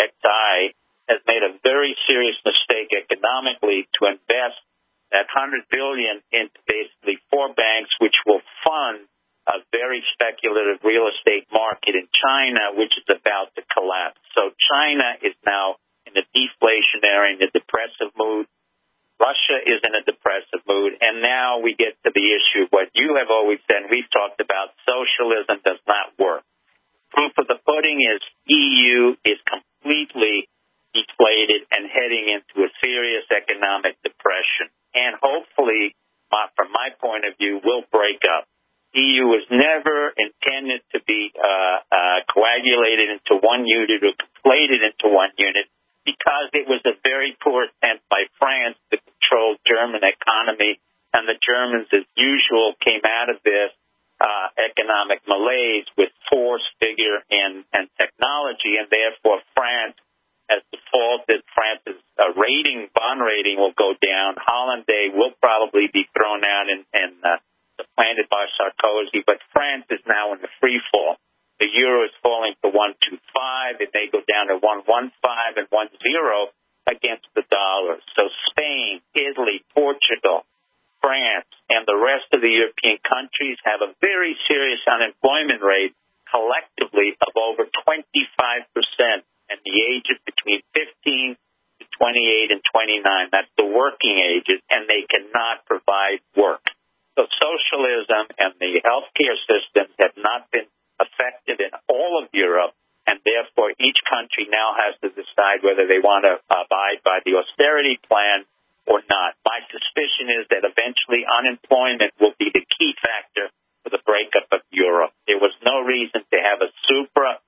Xi, has made a very serious mistake economically to invest that one hundred billion dollars into basically four banks, which will fund a very speculative real estate market in China, which is about to collapse. So China is now in a deflationary and a depressive mood. Russia is in a depressive mood. And now we get to the issue of what you have always said, and we've talked about, socialism does not work. Proof of the pudding is E U is completely deflated and heading into a serious economic depression. And hopefully, uh, from my point of view, will break up. E U was never intended to be uh, uh, coagulated into one unit or conflated into one unit, because it was a very poor attempt by France to control German economy, and the Germans, as usual, came out of this uh, economic malaise with force, vigor, and, and technology, and therefore France has defaulted. France's uh, rating, bond rating, will go down. Hollandaise will probably be thrown out and, and uh, supplanted by Sarkozy, but France is now in the free fall. The euro is falling to one two five. It may go down to one one five and one zero against the dollar. So Spain, Italy, Portugal, France, and the rest of the European countries have a very serious unemployment rate collectively of over twenty-five percent, and the ages between fifteen to twenty-eight and twenty-nine. That's the working ages, and they cannot provide work. So socialism and the healthcare systems have not been effective in all of Europe, and therefore each country now has to decide whether they want to abide by the austerity plan or not. My suspicion is that eventually unemployment will be the key factor for the breakup of Europe. There was no reason to have a supra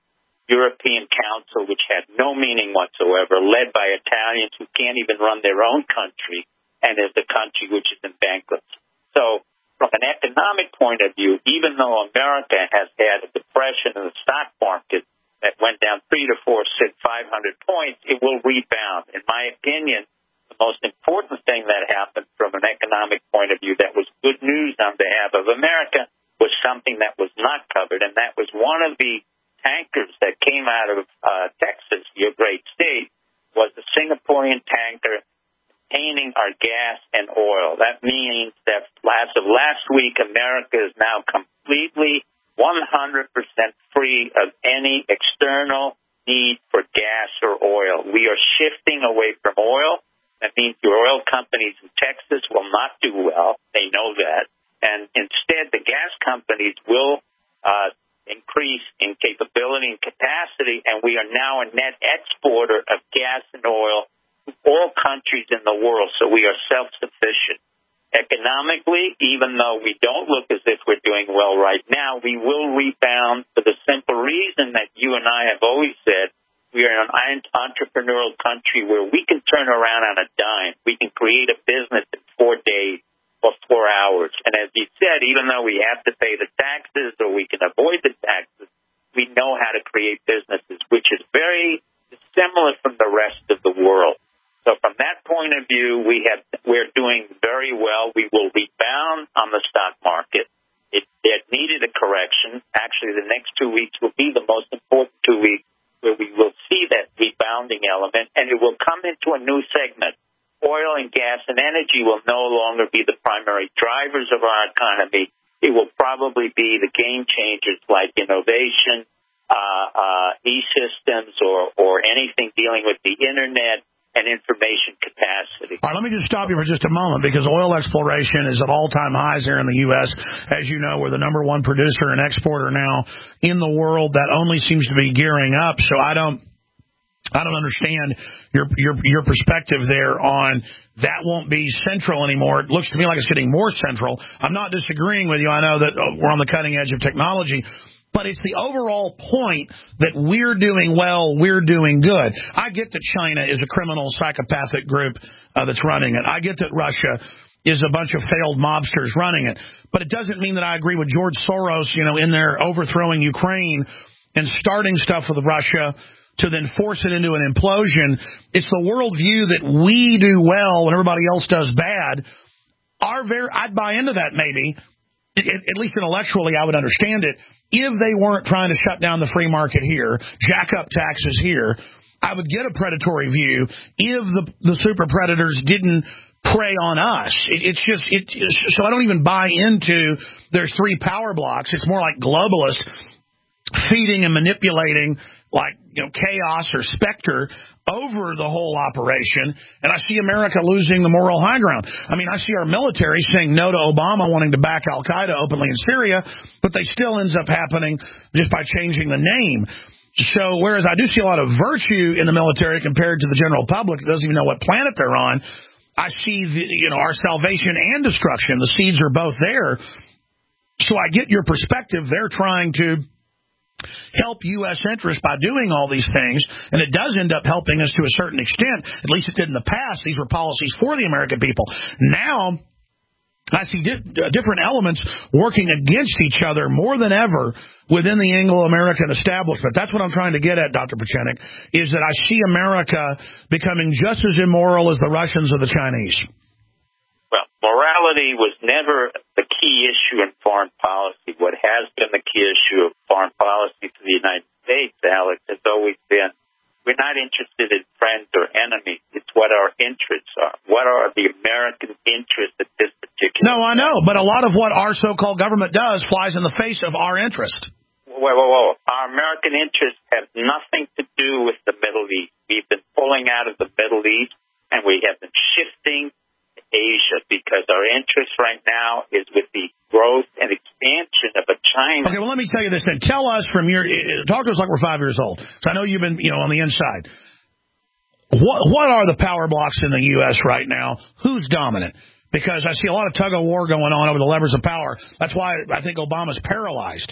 European Council, which had no meaning whatsoever, led by Italians who can't even run their own country, and is a country which is in bankruptcy. So from an economic point of view, even though America has had a depression in the stock market that went down three to four, six, five hundred points, it will rebound. In my opinion, the most important thing that happened from an economic point of view that was good news on behalf of America was something that was not covered, and that was one of the tankers that came out of uh, Texas, your great state, was the Singaporean tanker containing our gas and oil. That means that as of last week, America is now completely one hundred percent free of any external need for gas or oil. We are shifting away from oil. That means the oil companies in Texas will not do well. They know that. And instead, the gas companies will uh, increase in capability and capacity, and we are now a net exporter of gas and oil to all countries in the world, so we are self-sufficient. Economically, even though we don't look as if we're doing well right now, we will rebound for the simple reason that you and I have always said we are an entrepreneurial country where we can turn around on a dime. We can create a business in four days or four hours. And as you said, even though we have to pay the taxes or we can avoid the taxes, we know how to create businesses, which is very dissimilar from the rest of the world. So from that point of view, we have, we're doing very well. We will rebound on the stock market. It, it needed a correction. Actually, the next two weeks will be the most important two weeks where we will see that rebounding element, and it will come into a new segment. Oil and gas and energy will no longer be the primary drivers of our economy. It will probably be the game changers like innovation, uh, uh, e-systems, or, or anything dealing with the Internet and information capacity. All right, let me just stop you for just a moment, because oil exploration is at all-time highs here in the U S As you know, we're the number one producer and exporter now in the world. That only seems to be gearing up. So I don't I don't understand your your your perspective there on that won't be central anymore. It looks to me like it's getting more central. I'm not disagreeing with you. I know that we're on the cutting edge of technology. But it's the overall point that we're doing well, we're doing good. I get that China is a criminal, psychopathic group uh, that's running it. I get that Russia is a bunch of failed mobsters running it. But it doesn't mean that I agree with George Soros, you know, in there overthrowing Ukraine and starting stuff with Russia to then force it into an implosion. It's the worldview that we do well and everybody else does bad. Our very, I'd buy into that maybe. At least intellectually, I would understand it. If they weren't trying to shut down the free market here, jack up taxes here, I would get a predatory view if the, the super predators didn't prey on us. It, it's just, it, so I don't even buy into there's three power blocks. It's more like globalists feeding and manipulating like, you know, chaos or specter over the whole operation, and I see America losing the moral high ground. I mean, I see our military saying no to Obama wanting to back Al-Qaeda openly in Syria, but they still ends up happening just by changing the name. So whereas I do see a lot of virtue in the military compared to the general public that doesn't even know what planet they're on, I see the, you know, our salvation and destruction. The seeds are both there. So I get your perspective. They're trying to help U S interests by doing all these things, and it does end up helping us to a certain extent. At least it did in the past. These were policies for the American people. Now, I see di- different elements working against each other more than ever within the Anglo-American establishment. That's what I'm trying to get at, Doctor Pachenik, is that I see America becoming just as immoral as the Russians or the Chinese. Well, morality was never the key issue in foreign policy. What has been the key issue of foreign policy to the United States, Alex, has always been we're not interested in friends or enemies. It's what our interests are. What are the American interests at this particular No, I time? know, but a lot of what our so-called government does flies in the face of our interest. Whoa, whoa, whoa. Our American interests have nothing to do with the Middle East. We've been pulling out of the Middle East, and we have been shifting Asia, because our interest right now is with the growth and expansion of a China. Okay, well, let me tell you this then. Tell us from your, talk to us like we're five years old. So I know you've been, you know, on the inside. What what are the power blocks in the U S right now? Who's dominant? Because I see a lot of tug of war going on over the levers of power. That's why I think Obama's paralyzed.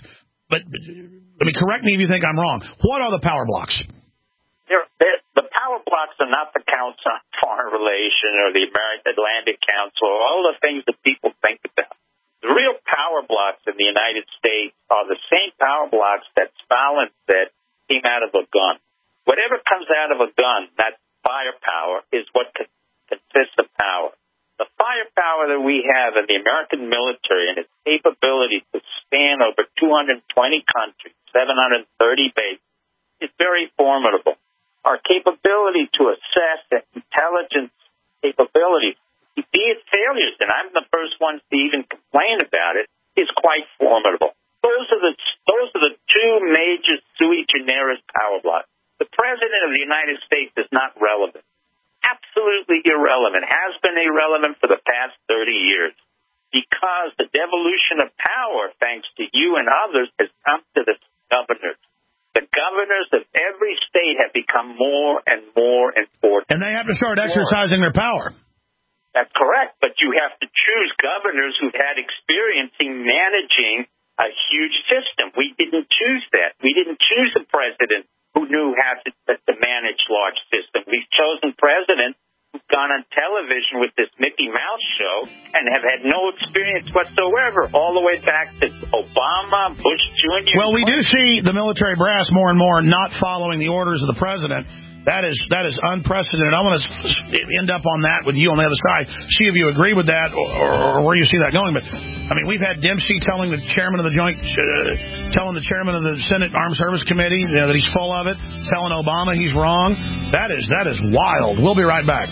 but, but I mean, correct me if you think I'm wrong. What are the power blocks? They're, they're, the power blocks are not the Council on Foreign Relations or the American Atlantic Council, or all the things that people think about. The real power blocks in the United States are the same power blocks that Stalin said came out of a gun. Whatever comes out of a gun, that firepower, is what consists of power. The firepower that we have in the American military and its capability to span over two hundred twenty countries, seven hundred thirty bases, is very formidable. Our capability to assess the intelligence capability, be it failures, and I'm the first one to even complain about it, is quite formidable. Those are the those are the two major sui generis power blocks. The President of the United States is not relevant. Absolutely irrelevant. Has been irrelevant for the past thirty years. Because the devolution of power, thanks to you and others, has come to the governors. The governors of every state have become more and more important. And they have to start exercising their power. That's correct. But you have to choose governors who've had experience in managing a huge system. We didn't choose that. We didn't choose a president who knew how to, to manage large systems. We've chosen presidents who've gone on television with this Mickey Mouse show and have had no experience whatsoever, all the way back to Obama, Bush Junior Well, we do see the military brass more and more not following the orders of the president. That is that is unprecedented. I want to end up on that with you on the other side. See if you agree with that or, or, or where you see that going. But, I mean, we've had Dempsey telling the chairman of the joint, uh, telling the chairman of the Senate Armed Service Committee you know, that he's full of it, telling Obama he's wrong. That is that is wild. We'll be right back.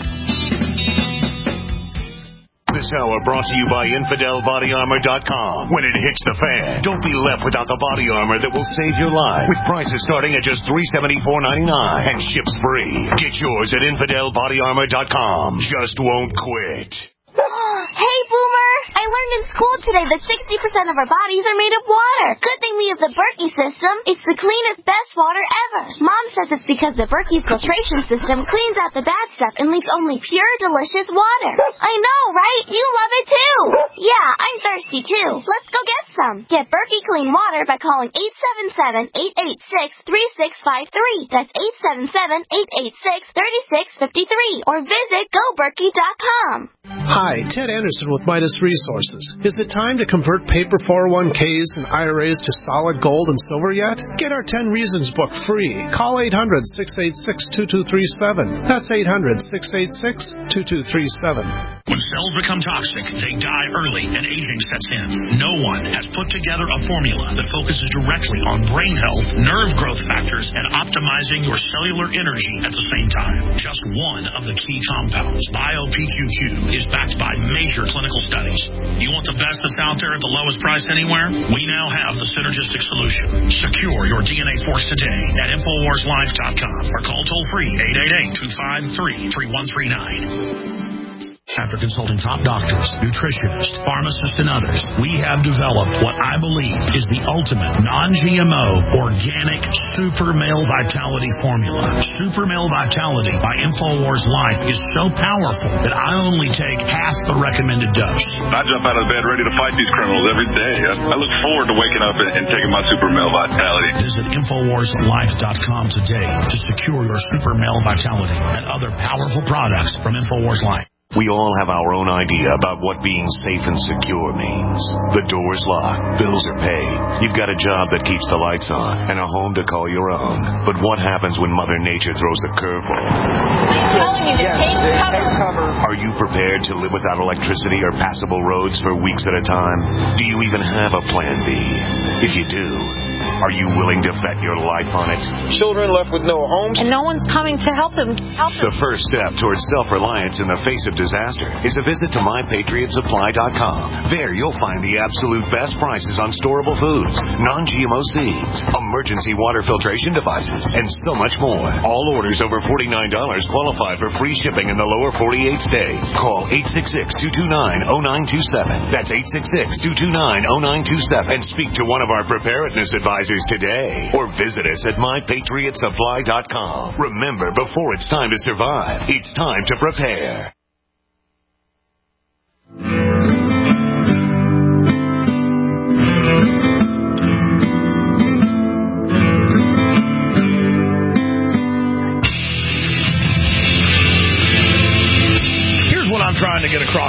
This hour brought to you by Infidel Body Armor dot com. When it hits the fan, don't be left without the body armor that will save your life. With prices starting at just three hundred seventy-four dollars and ninety-nine cents and ships free. Get yours at Infidel Body Armor dot com. Just won't quit. Hey, Boomer! I learned in school today that sixty percent of our bodies are made of water. Good thing we have the Berkey system. It's the cleanest, best water ever. Mom says it's because the Berkey filtration system cleans out the bad stuff and leaves only pure, delicious water. I know, right? You love it too. Yeah, I'm thirsty too. Let's go get some. Get Berkey clean water by calling eight seven seven, eight eight six, three six five three. That's eight seven seven, eight eight six, three six five three. Or visit go berkey dot com. Hi, Ted Anderson with Midas Resources. Is it time to convert paper four oh one k's and I R As to solid gold and silver yet? Get our ten Reasons book free. Call eight hundred, six eight six, two two three seven. That's eight hundred, six eight six, two two three seven. When cells become toxic, they die early and aging sets in. No one has put together a formula that focuses directly on brain health, nerve growth factors, and optimizing your cellular energy at the same time. Just one of the key compounds, BioPQ Q, is backed by major clinical studies. You want the best that's out there at the lowest price anywhere? We now have the synergistic solution. Secure your D N A force today at Infowars Life dot com or call toll-free eight eight eight, two five three, three one three nine. After consulting top doctors, nutritionists, pharmacists, and others, we have developed what I believe is the ultimate non-G M O organic Super Male Vitality formula. Super Male Vitality by Infowars Life is so powerful that I only take half the recommended dose. I jump out of bed ready to fight these criminals every day. I, I look forward to waking up and, and taking my Super Male Vitality. Visit Infowars Life dot com today to secure your Super Male Vitality and other powerful products from Infowars Life. We all have our own idea about what being safe and secure means. The door's locked, bills are paid, you've got a job that keeps the lights on, and a home to call your own. But what happens when Mother Nature throws a curveball? I'm telling you to take cover. Are you prepared to live without electricity or passable roads for weeks at a time? Do you even have a plan B? If you do, are you willing to bet your life on it? Children left with no homes. And no one's coming to help them. Help them. The first step towards self-reliance in the face of disaster is a visit to my patriot supply dot com. There you'll find the absolute best prices on storable foods, non-G M O seeds, emergency water filtration devices, and so much more. All orders over forty-nine dollars qualify for free shipping in the lower forty-eight states. Call eight six six, two two nine, zero nine two seven. That's eight six six, two two nine, zero nine two seven. And speak to one of our preparedness advisors today. Or visit us at my patriot supply dot com. Remember, before it's time to survive, it's time to prepare.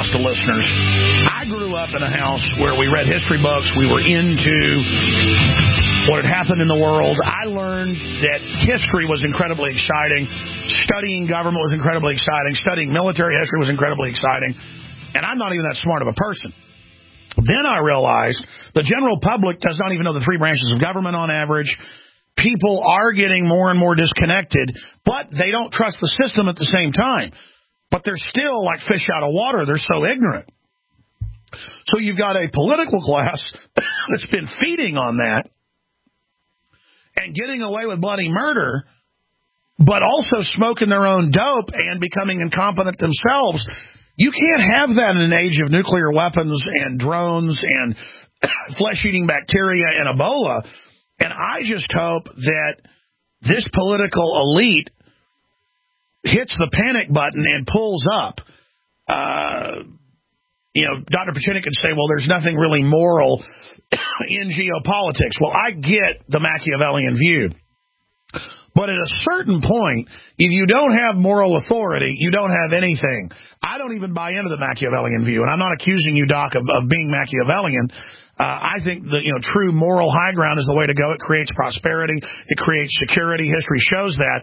lost to listeners. I grew up in a house where we read history books. We were into what had happened in the world. I learned that history was incredibly exciting. Studying government was incredibly exciting. Studying military history was incredibly exciting. And I'm not even that smart of a person. Then I realized the general public does not even know the three branches of government on average. People are getting more and more disconnected, but they don't trust the system at the same time. But they're still like fish out of water. They're so ignorant. So you've got a political class that's been feeding on that and getting away with bloody murder, but also smoking their own dope and becoming incompetent themselves. You can't have that in an age of nuclear weapons and drones and flesh-eating bacteria and Ebola. And I just hope that this political elite hits the panic button and pulls up. Uh, you know, Doctor Pachinik could say, well, there's nothing really moral in geopolitics. Well, I get the Machiavellian view. But at a certain point, if you don't have moral authority, you don't have anything. I don't even buy into the Machiavellian view, and I'm not accusing you, Doc, of, of being Machiavellian. Uh, I think the you know true moral high ground is the way to go. It creates prosperity. It creates security. History shows that.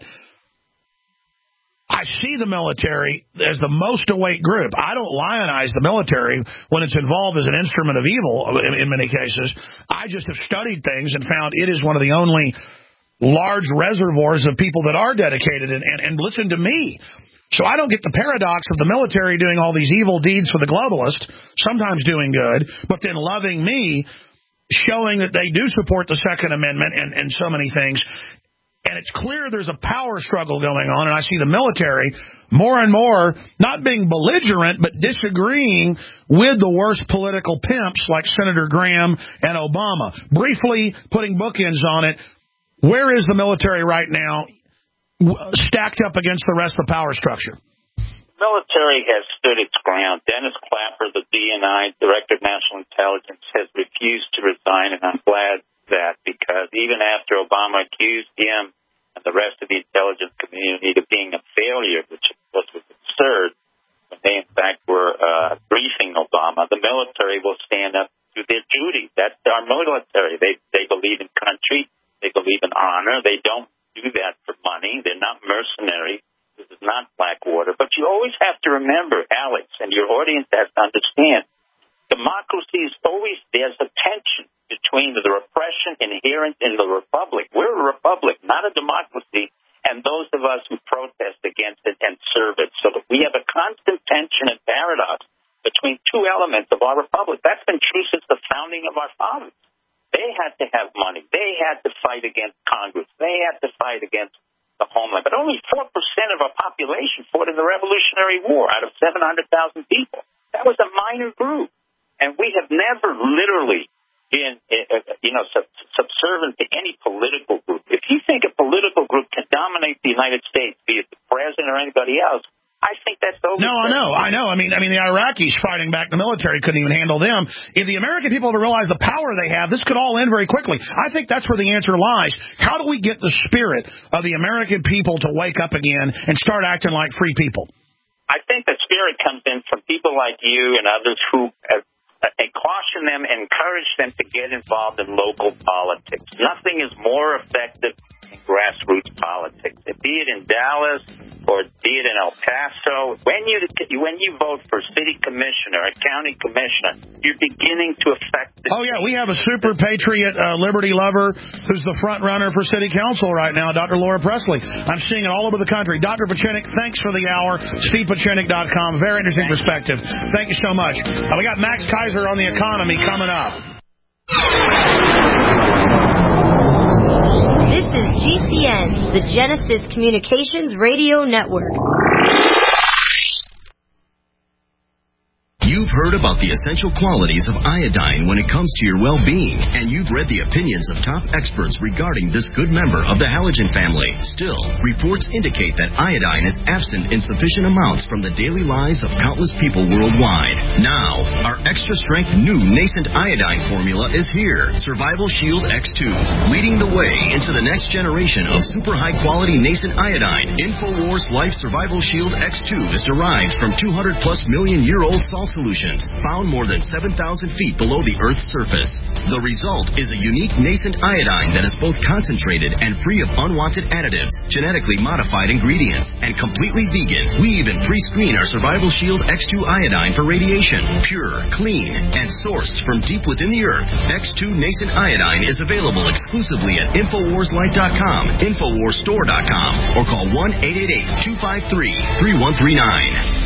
I see the military as the most awake group. I don't lionize the military when it's involved as an instrument of evil in, in many cases. I just have studied things and found it is one of the only large reservoirs of people that are dedicated and, and, and listen to me. So I don't get the paradox of the military doing all these evil deeds for the globalist, sometimes doing good, but then loving me, showing that they do support the Second Amendment and, and so many things. And it's clear there's a power struggle going on, and I see the military more and more not being belligerent, but disagreeing with the worst political pimps like Senator Graham and Obama. Briefly putting bookends on it, where is the military right now stacked up against the rest of the power structure? The military has stood its ground. Dennis Clapper, the D N I, Director of National Intelligence, has refused to resign, and I'm glad that, because even after Obama accused him and the rest of the intelligence community of being a failure, which was, was absurd, when they in fact were uh, briefing Obama, the military will stand up to their duty. That's our military. They they believe in country. They believe in honor. They don't do that for money. They're not mercenary. This is not Blackwater. But you always have to remember, Alex, and your audience has to understand, democracy is always, there's a tension between the repression inherent in the republic. We're a republic, not a democracy, and those of us who protest against it and serve it. So that we have a constant tension and paradox between two elements of our republic. That's been true since the founding of our fathers. They had to have money. They had to fight against Congress. They had to fight against the homeland. But only four percent of our population fought in the Revolutionary War out of seven hundred thousand people. That was a minor group. And we have never literally been, you know, sub- subservient to any political group. If you think a political group can dominate the United States, be it the president or anybody else, I think that's over. No, I know, I know. I mean, I mean, the Iraqis fighting back the military couldn't even handle them. If the American people ever realize the power they have, this could all end very quickly. I think that's where the answer lies. How do we get the spirit of the American people to wake up again and start acting like free people? I think the spirit comes in from people like you and others who uh, uh, caution them and encourage them to get involved in local politics. Nothing is more effective than grassroots politics. Be it in Dallas or be it in El Paso, when you when you vote for city commissioner, a county commissioner, you're beginning to affect the Oh, yeah, we have a super patriot uh, liberty lover who's the front runner for city council right now, Doctor Laura Presley. I'm seeing it all over the country. Doctor Pachinik, thanks for the hour. Steve Pachinik dot com. Very interesting perspective. Thank you so much. Uh, we got Max Kaiser on the economy coming up. This is G C N, the Genesis Communications Radio Network. You've heard about the essential qualities of iodine when it comes to your well-being, and you've read the opinions of top experts regarding this good member of the halogen family. Still, reports indicate that iodine is absent in sufficient amounts from the daily lives of countless people worldwide. Now, our extra strength new nascent iodine formula is here. Survival Shield X two, leading the way into the next generation of super high quality nascent iodine. InfoWars Life Survival Shield X two is derived from two hundred plus million year old salt solutions found more than seven thousand feet below the Earth's surface. The result is a unique nascent iodine that is both concentrated and free of unwanted additives, genetically modified ingredients, and completely vegan. We even pre-screen our Survival Shield X two iodine for radiation. Pure, clean, and sourced from deep within the earth. X two Nascent Iodine is available exclusively at Infowars Light dot com, Infowars Store dot com, or call one eight eight eight, two five three, three one three nine.